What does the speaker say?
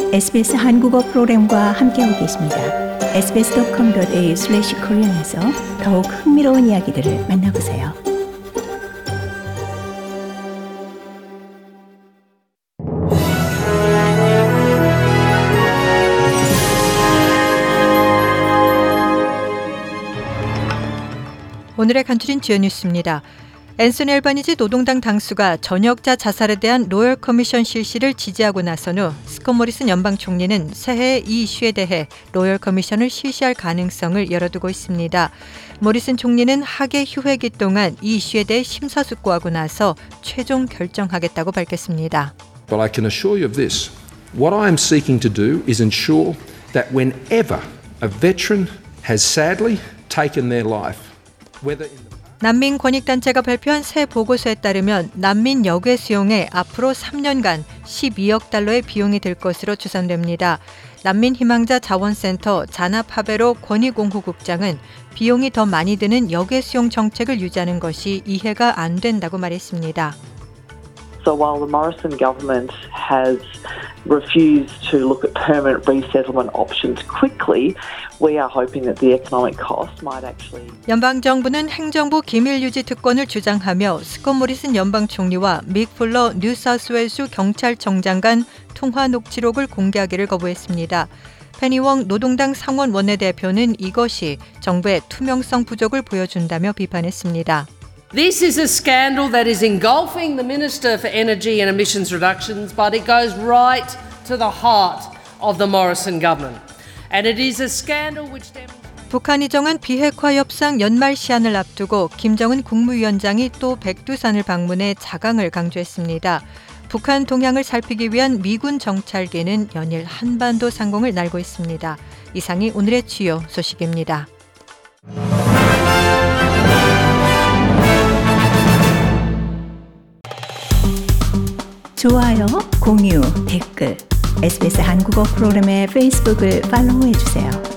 SBS 한국어 프로그램과 함께하고 계십니다. sbs.com.au/korean에서 더욱 흥미로운 이야기들을 만나보세요. 오늘의 간추린 주요 뉴스입니다. 앤소니 앨버니지 노동당 당수가 전역자 자살에 대한 로열 커미션 실시를 지지하고 나선 후 스콧 모리슨 연방 총리는 새해 이 이슈에 대해 로열 커미션을 실시할 가능성을 열어두고 있습니다. 모리슨 총리는 하계 휴회기 동안 이 이슈에 대해 심사숙고하고 나서 최종 결정하겠다고 밝혔습니다. But I can assure you of this. What I am seeking to do is ensure that whenever a veteran has sadly taken their life, whether in the 난민 권익단체가 발표한 새 보고서에 따르면 난민 역외 수용에 앞으로 3년간 12억 달러의 비용이 들 것으로 추산됩니다. 난민 희망자 자원센터 자나 파베로 권익공후국장은 비용이 더 많이 드는 역외 수용 정책을 유지하는 것이 이해가 안 된다고 말했습니다. So while the Morrison government has refused to look at permanent resettlement options quickly, we are hoping that the economic cost might actually... 연방정부는 행정부 기밀유지 특권을 주장하며 스콧 모리슨 연방 총리와 믹 풀러 뉴사우스웨일스 경찰청장 간 통화 녹취록을 공개하기를 거부했습니다. 페니 웡 노동당 상원 원내대표는 이것이 정부의 투명성 부족을 보여준다며 비판했습니다. This is a scandal that is engulfing the Minister for Energy and Emissions Reductions, but it goes right to the heart of the Morrison government. And it is a scandal which demonstrates... 북한이 정한 비핵화 협상 연말 시한을 앞두고 김정은 국무위원장이 또 백두산을 방문해 자강을 강조했습니다. 북한 동향을 살피기 위한 미군 정찰기는 연일 한반도 상공을 날고 있습니다. 이상이 오늘의 주요 소식입니다. 좋아요, 공유, 댓글, SBS 한국어 프로그램의 페이스북을 팔로우해주세요.